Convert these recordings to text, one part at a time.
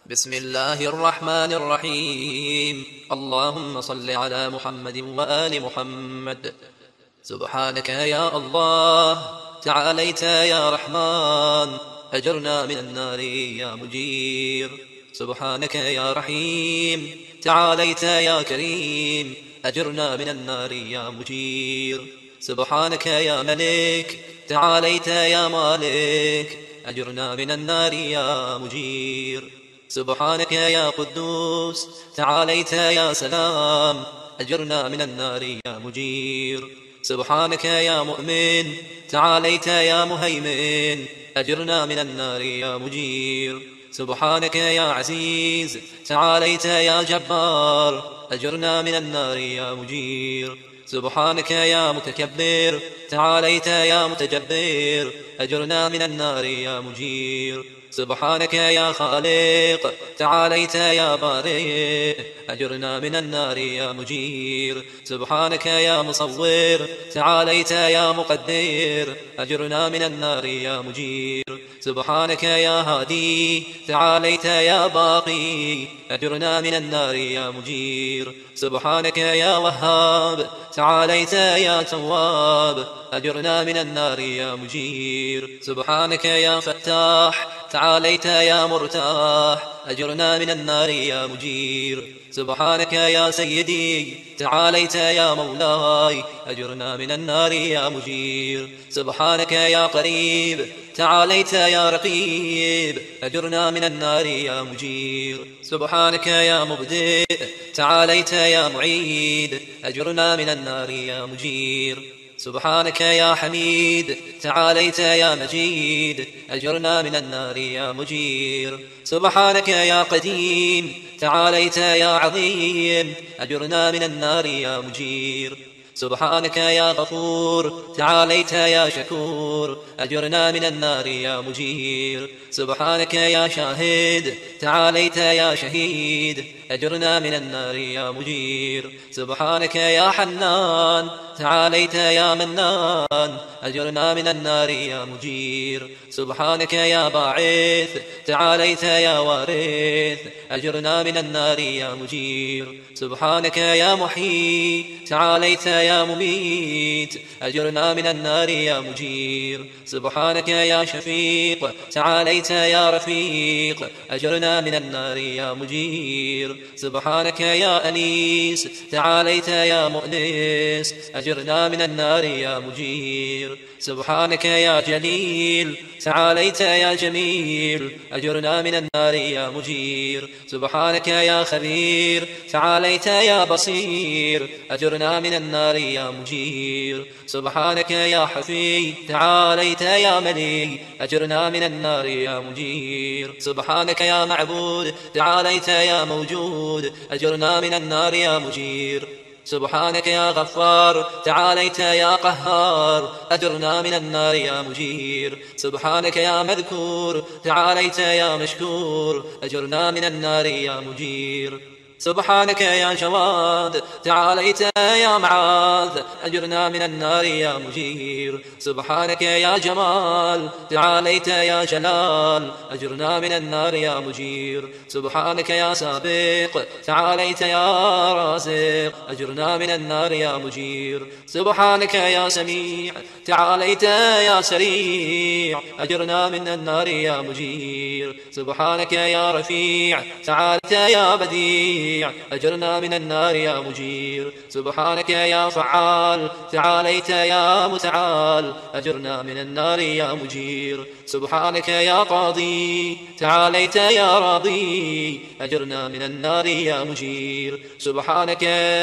بسم الله الرحمن الرحيم. اللهم صل على محمد وآل محمد. سبحانك يا الله، تعاليت يا رحمن، أجرنا من النار يا مجير. سبحانك يا رحيم، تعاليت يا كريم، أجرنا من النار يا مجير. سبحانك يا ملك، تعاليت يا مالك، أجرنا من النار يا مجير. سبحانك يا قدوس، تعاليت يا سلام، أجرنا من النار يا مجير. سبحانك يا مؤمن، تعاليت يا مهيمن، أجرنا من النار يا مجير. سبحانك يا عزيز، تعاليت يا جبار، أجرنا من النار يا مجير. سبحانك يا متكبر، تعاليت يا متجبر، أجرنا من النار يا مجير. سبحانك يا خالق، تعاليت يا بارئ، أجرنا من النار يا مجير. سبحانك يا مصور، تعاليت يا مقدر، أجرنا من النار يا مجير. سبحانك يا هادي، تعاليت يا باقي، أجرنا من النار يا مجير. سبحانك يا وهاب، تعاليت يا تواب، أجرنا من النار يا مجير. سبحانك يا فتاح، تعاليت يا مرتاح، أجرنا من النار يا مجير. سبحانك يا سيدي، تعاليت يا مولاي، أجرنا من النار يا مجير. سبحانك يا قريب، تعاليت يا رقيب، أجرنا من النار يا مجير. سبحانك يا مبدئ، تعاليت يا معيد، أجرنا من النار يا مجير. سبحانك يا حميد، تعاليت يا مجيد، أجرنا من النار يا مجير. سبحانك يا قديم، تعاليت يا عظيم، أجرنا من النار يا مجير. سبحانك يا غفور، تعاليت يا شكور، أجرنا من النار يا مجير. سبحانك يا شاهد، تعاليت يا شهيد، أجرنا من النار يا مجير. سبحانك يا حنان، تعاليت يا منان، أجرنا من النار يا مجير. سبحانك يا باعث، تعاليت يا وارث، أجرنا من النار يا مجير. سبحانك يا محيي، تعاليت يا مميت، أجرنا من النار يا مجير. سبحانك يا شفيق، تعاليت يا رفيق، أجرنا من النار يا مجير. سبحانك يا أنيس، تعاليت يا مؤنس، أجرنا من النار يا مجير. سبحانك يا جليل، تعاليت يا جميل، أجرنا من النار يا مجير. سبحانك يا خبير، تعاليت يا بصير، أجرنا من النار يا مجير. سبحانك يا حفي، تعاليت يا ملي، أجرنا من النار يا مجير. سبحانك يا معبود، تعاليت يا موجود، أجرنا من النار يا مجير. سبحانك يا غفار، تعاليت يا قهار، أجرنا من النار يا مجير. سبحانك يا مذكور، تعاليت يا مشكور، أجرنا من النار يا مجير. سبحانك يا جواد، تعاليت يا معاذ، أجرنا من النار يا مجير. سبحانك يا جمال، تعاليت يا جلال، أجرنا من النار يا مجير. سبحانك يا سابق، تعاليت يا رازق، أجرنا من النار يا مجير. سبحانك يا سميع، تعاليت يا سريع، أجرنا من النار يا مجير. سبحانك يا رفيع، تعاليت يا بديع، أجرنا من النار يا مجير. سبحانك يا فعال، تعاليت يا متعال، أجرنا من النار يا مجير. سبحانك يا قاضي، تعاليت يا راضي، أجرنا من النار يا مجير. سبحانك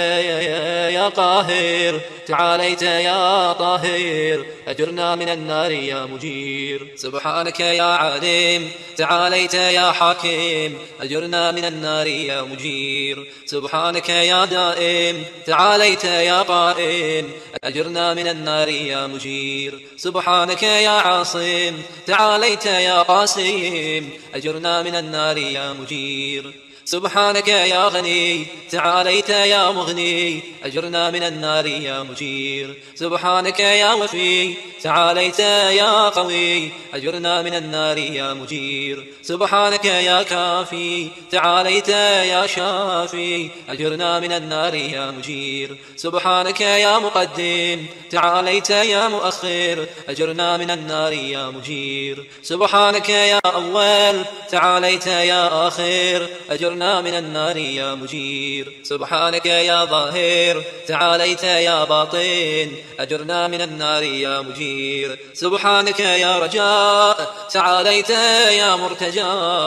يا قاهر، تعاليت يا طاهر، أجرنا من النار يا مجير. سبحانك يا عالم، تعاليت يا حاكم، أجرنا من النار يا مجير. سبحانك يا دائم، تعاليت يا قائم، أجرنا من النار يا مجير. سبحانك يا عاصم، تعاليت يا قاسم، أجرنا من النار يا مجير. سبحانك يا غني تعاليت يا مغني أجرنا من النار يا مجير سبحانك يا وفي تعاليت يا قوي أجرنا من النار يا مجير سبحانك يا كافي تعاليت يا شافي أجرنا من النار يا مجير سبحانك يا مقدم تعاليت يا مؤخر أجرنا من النار يا مجير سبحانك يا أول تعاليت يا آخر أجرنا من النار يا مجير سبحانك يا ظاهر تعاليت يا باطن أجرنا من النار يا مجير سبحانك يا رجاء تعاليت يا مرتجى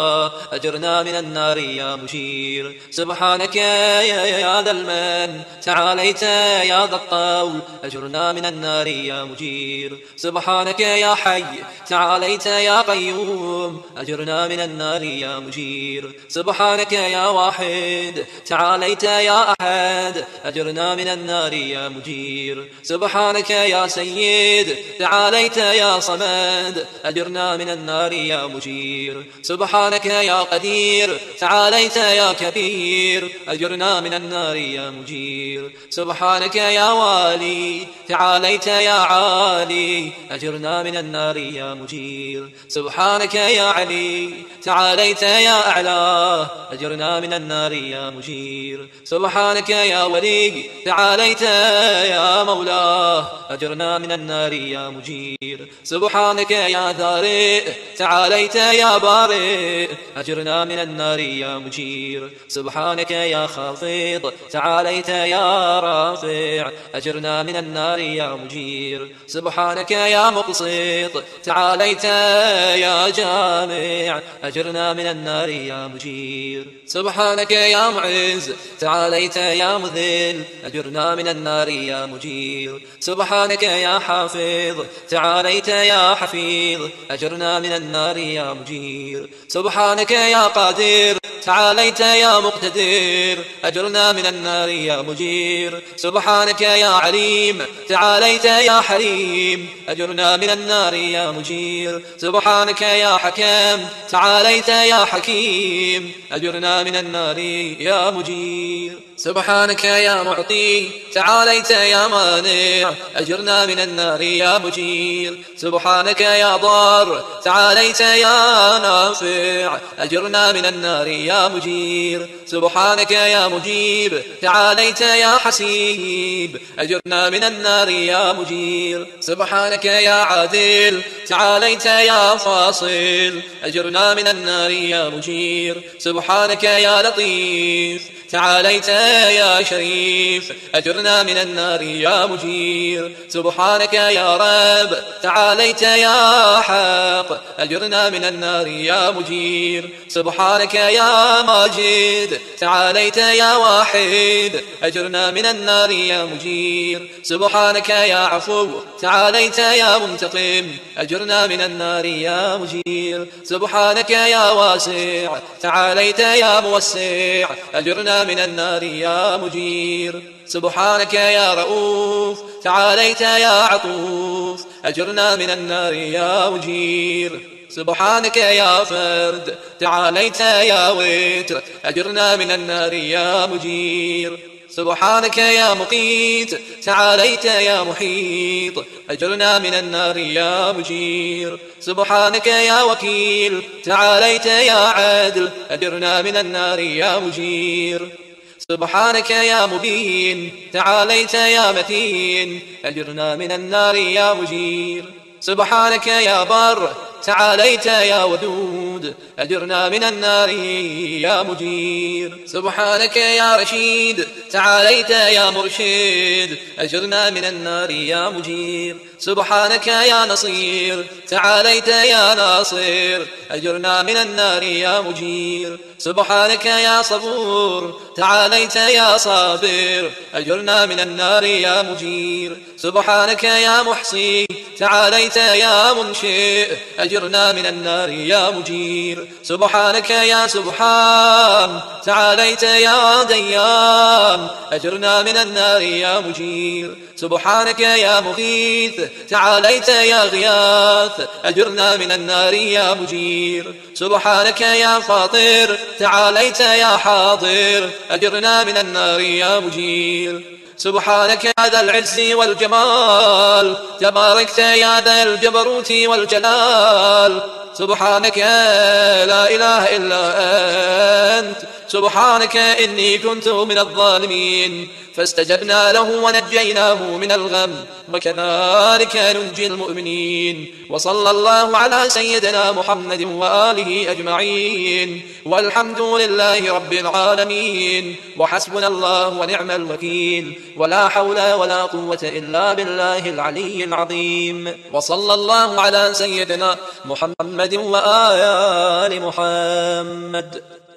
أجرنا من النار يا مجير سبحانك يا ذا المن تعاليت يا ذا الطول أجرنا من النار يا مجير سبحانك يا حي تعاليت يا قيوم أجرنا من النار يا مجير سبحانك يا واحد تعاليت يا أحد أجرنا من النار يا مجير سبحانك يا سيد تعاليت يا صمد أجرنا من النار يا مجير سبحانك يا قدير تعاليت يا كبير أجرنا من النار يا مجير سبحانك يا والي تعاليت يا عالي أجرنا من النار يا مجير سبحانك يا علي تعاليت يا أعلى أجرنا من النار يا مجير سبحانك يا ولي تعاليت يا مولاه أجرنا من النار يا مجير سبحانك يا ذارئ تعاليت يا بارئ أجرنا من النار يا مجير سبحانك يا خافض تعاليت يا رافع أجرنا من النار يا مجير سبحانك يا مقسط تعاليت يا جامع أجرنا من النار يا مجير سبحانك يا معز تعاليت يا مذل أجرنا من النار يا مجير سبحانك يا حافظ تعاليت يا حفيظ أجرنا من النار يا مجير سبحانك يا قادر تعاليت يا مقتدر أجرنا من النار يا مجير سبحانك يا عليم تعاليت يا حليم أجرنا من النار يا مجير سبحانك يا حكم تعاليت يا حكيم أجرنا من النار يا مجير سبحانك يا معطي تعاليت يا مانع أجرنا من النار يا مجير سبحانك يا ضار تعاليت يا نافع أجرنا من النار يا مجير سبحانك يا مجيب تعاليت يا حسيب أجرنا من النار يا مجير سبحانك يا عادل تعاليت يا فاصل أجرنا من النار يا مجير سبحانك يا لطيف تعاليت يا شريف أجرنا من النار يا مجير سبحانك يا رب تعاليت يا حق أجرنا من النار يا مجير سبحانك يا ماجد تعاليت يا واحد أجرنا من النار يا مجير سبحانك يا عفو تعاليت يا منتقم أجرنا من النار يا مجير سبحانك يا واسع تعاليت يا موسع أجرنا من النار يا مجير سبحانك يا رؤوف تعاليت يا عطوف أجرنا من النار يا مجير سبحانك يا فرد تعاليت يا وتر أجرنا من النار يا مجير سبحانك يا مقيت تعاليت يا محيط أجرنا من النار يا مجير سبحانك يا وكيل تعاليت يا عدل أجرنا من النار يا مجير سبحانك يا مبين تعاليت يا متين أجرنا من النار يا مجير سبحانك يا بر تعاليت يا ودود أجرنا من النار يا مجير سبحانك يا رشيد تعاليت يا مرشد أجرنا من النار يا مجير سبحانك يا نصير تعاليت يا ناصر أجرنا من النار يا مجير سبحانك يا صبور تعاليت يا صابر أجرنا من النار يا مجير سبحانك يا محصي تعاليت يا منشئ أجرنا من النار يا مجير سبحانك يا سبحان تعاليت يا ديان أجرنا من النار يا مجير سبحانك يا مغيث تعاليت يا غياث أجرنا من النار يا مجير. سبحانك يا فاطر تعاليت يا حاضر أجرنا من النار يا مجير. سبحانك يا ذا العز والجمال تباركت يا ذا الجبروت والجلال. سبحانك لا إله إلا أنت سبحانك إني كنت من الظالمين. فاستجبنا له ونجيناه من الغم وكذلك ننجي المؤمنين. وصلى الله على سيدنا محمد وآله أجمعين والحمد لله رب العالمين. وحسبنا الله ونعم الوكيل ولا حول ولا قوة إلا بالله العلي العظيم. وصلى الله على سيدنا محمد وآل محمد.